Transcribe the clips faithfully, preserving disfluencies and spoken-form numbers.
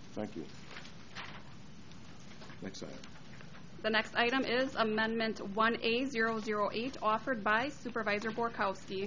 Thank you. Next item. The next item is Amendment one A zero zero eight, offered by Supervisor Borkowski.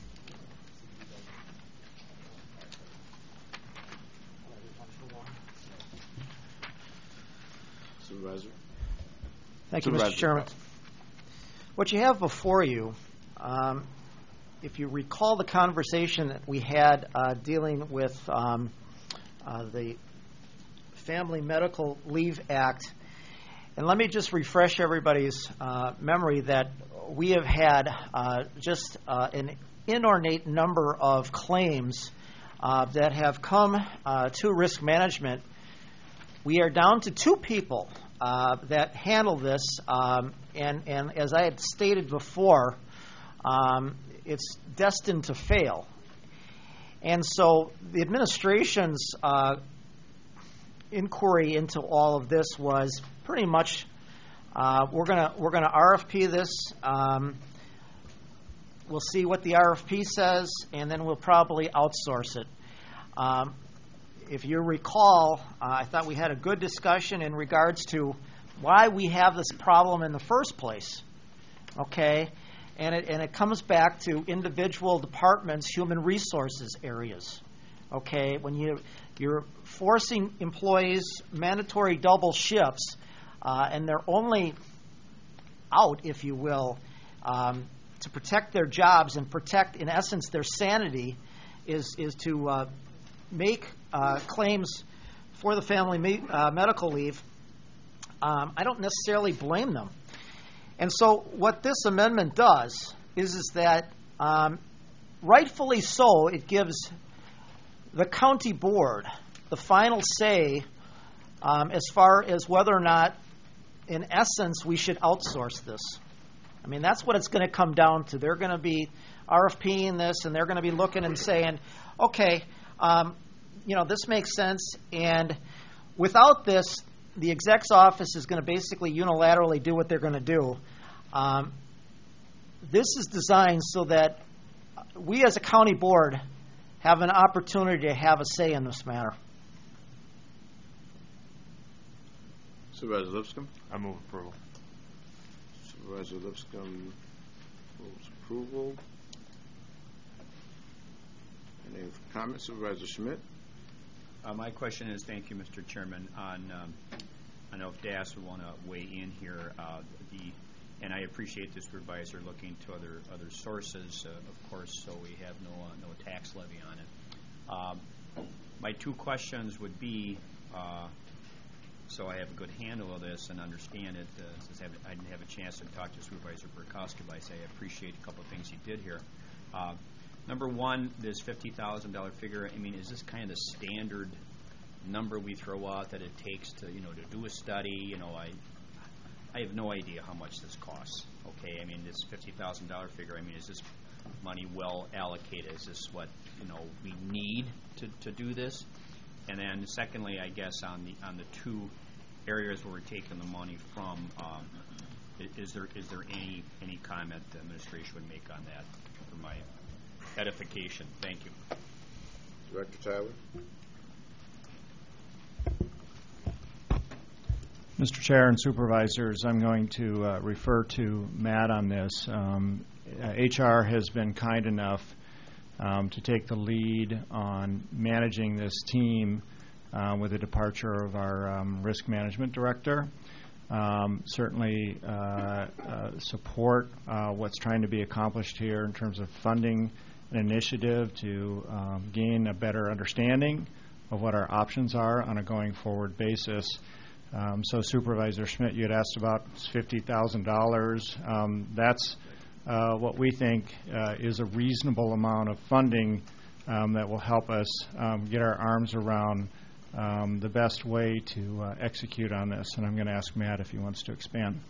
Supervisor. Thank you, Supervisor. Mister Chairman. What you have before you, um, if you recall the conversation that we had uh, dealing with um, uh, the Family Medical Leave Act, and let me just refresh everybody's uh, memory that we have had uh, just uh, an inordinate number of claims uh, that have come uh, to risk management. We are down to two people uh, that handle this, um, and, and as I had stated before, um, it's destined to fail. And so the administration's uh, inquiry into all of this was pretty much uh, we're gonna we're gonna R F P this. Um, we'll see what the R F P says, and then we'll probably outsource it. Um, if you recall, uh, I thought we had a good discussion in regards to why we have this problem in the first place. Okay, and it and it comes back to individual departments, human resources areas. Okay, when you you're forcing employees mandatory double shifts, uh, and they're only out, if you will, um, to protect their jobs and protect, in essence, their sanity, is is to uh, make uh, claims for the family me- uh, medical leave. Um, I don't necessarily blame them. And so what this amendment does is, is that, um, rightfully so, it gives the county board the final say um, as far as whether or not, in essence, we should outsource this. I mean, that's what it's going to come down to. They're going to be RFPing this, and they're going to be looking and saying, okay, um, you know, this makes sense, and without this, the exec's office is going to basically unilaterally do what they're going to do. Um, this is designed so that we as a county board have an opportunity to have a say in this matter. Supervisor Lipscomb. I move approval. Supervisor Lipscomb moves approval. Any comments? Supervisor Schmidt. Uh, my question is, thank you, Mister Chairman, on, um, I know if D A S would want to weigh in here, uh, the, and I appreciate the supervisor looking to other other sources, uh, of course, so we have no uh, no tax levy on it. Um, my two questions would be, uh, so I have a good handle of this and understand it, uh, since I, have, I didn't have a chance to talk to Supervisor Borkowski, but I say I appreciate a couple of things he did here. Uh, Number one, this fifty thousand dollar figure, I mean, is this kind of the standard number we throw out that it takes to, you know, to do a study? You know, I I have no idea how much this costs, okay? I mean, this fifty thousand dollar figure, I mean, is this money well allocated? Is this what, you know, we need to, to do this? And then secondly, I guess, on the on the two areas where we're taking the money from, um, is there is there any, any comment the administration would make on that for my edification? Thank you. Director Tyler. Mister Chair and Supervisors, I'm going to uh, refer to Matt on this. Um, uh, H R has been kind enough um, to take the lead on managing this team uh, with the departure of our um, risk management director. Um, certainly uh, uh, support uh, what's trying to be accomplished here in terms of funding an initiative to um, gain a better understanding of what our options are on a going forward basis. Um, so Supervisor Schmidt, you had asked about fifty thousand dollars. Um, that's uh, what we think uh, is a reasonable amount of funding um, that will help us um, get our arms around um, the best way to uh, execute on this. And I'm going to ask Matt if he wants to expand.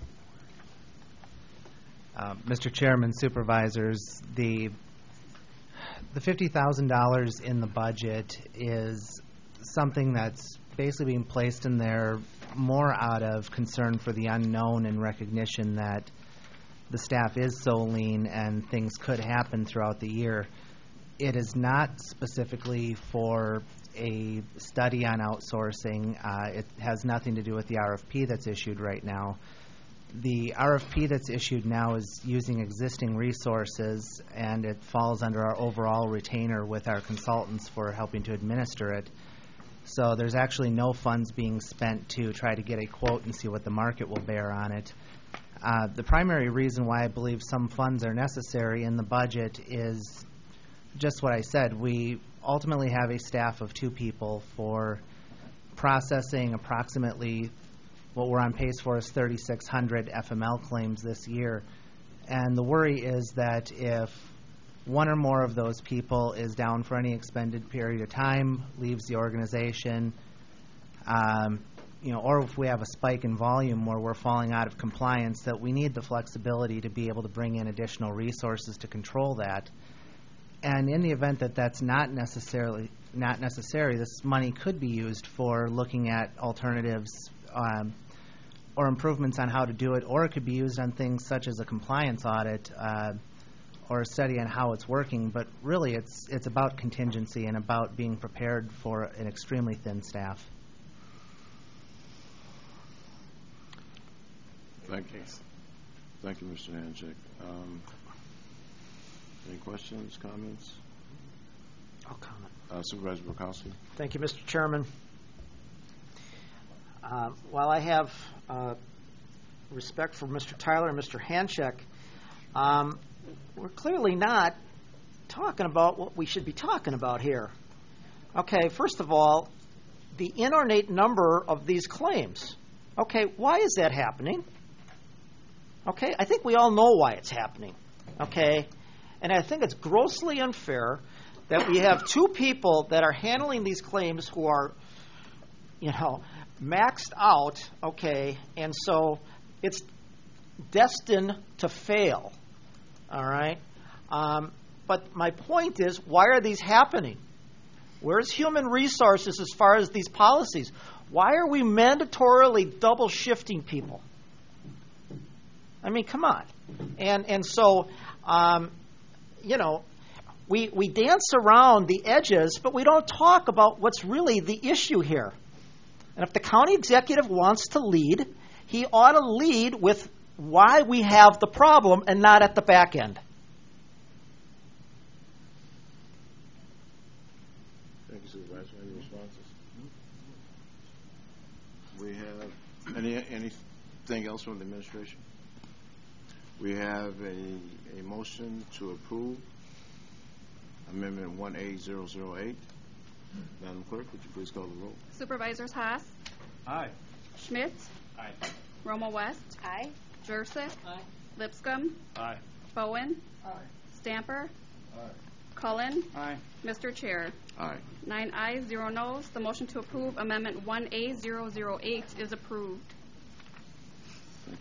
Uh, Mister Chairman, Supervisors, the The fifty thousand dollars in the budget is something that's basically being placed in there more out of concern for the unknown and recognition that the staff is so lean and things could happen throughout the year. It is not specifically for a study on outsourcing. Uh, it has nothing to do with the R F P that's issued right now. The R F P that's issued now is using existing resources, and it falls under our overall retainer with our consultants for helping to administer it. So there's actually no funds being spent to try to get a quote and see what the market will bear on it. Uh, the primary reason why I believe some funds are necessary in the budget is just what I said. We ultimately have a staff of two people for processing approximately what we're on pace for is thirty-six hundred F M L claims this year. And the worry is that if one or more of those people is down for any expended period of time, leaves the organization, um, you know, or if we have a spike in volume where we're falling out of compliance, that we need the flexibility to be able to bring in additional resources to control that. And in the event that that's not necessarily not necessary, this money could be used for looking at alternatives um, or improvements on how to do it, or it could be used on things such as a compliance audit uh, or a study on how it's working. But really, it's it's about contingency and about being prepared for an extremely thin staff. Thank you. Thank you, Mister Hanchek. Um, any questions, comments? I'll comment. Uh, Supervisor Burkowski. Thank you, Mister Chairman. Uh, while I have uh, respect for Mister Tyler and Mister Hanchek, um, we're clearly not talking about what we should be talking about here. Okay, first of all, the inordinate number of these claims. Okay, why is that happening? Okay, I think we all know why it's happening. Okay, and I think it's grossly unfair that we have two people that are handling these claims who are, you know, maxed out, okay, and so it's destined to fail, all right? Um, but my point is, why are these happening? Where's human resources as far as these policies? Why are we mandatorily double shifting people? I mean, come on. And and so, um, you know, we we dance around the edges, but we don't talk about what's really the issue here. And if the county executive wants to lead, he ought to lead with why we have the problem and not at the back end. Thank you, Supervisor. Any responses? We have any anything else from the administration? We have a, a motion to approve Amendment one A zero zero eight. Madam Clerk, would you please call the roll? Supervisors Haas, Aye. Schmidt, Aye. Romo West, Aye. Jursic, Lipscomb, Aye. Bowen, Stamper, Cullen, Aye. Mister Chair. Aye. Nine ayes, zero noes. The motion to approve Amendment one A zero zero eight is approved.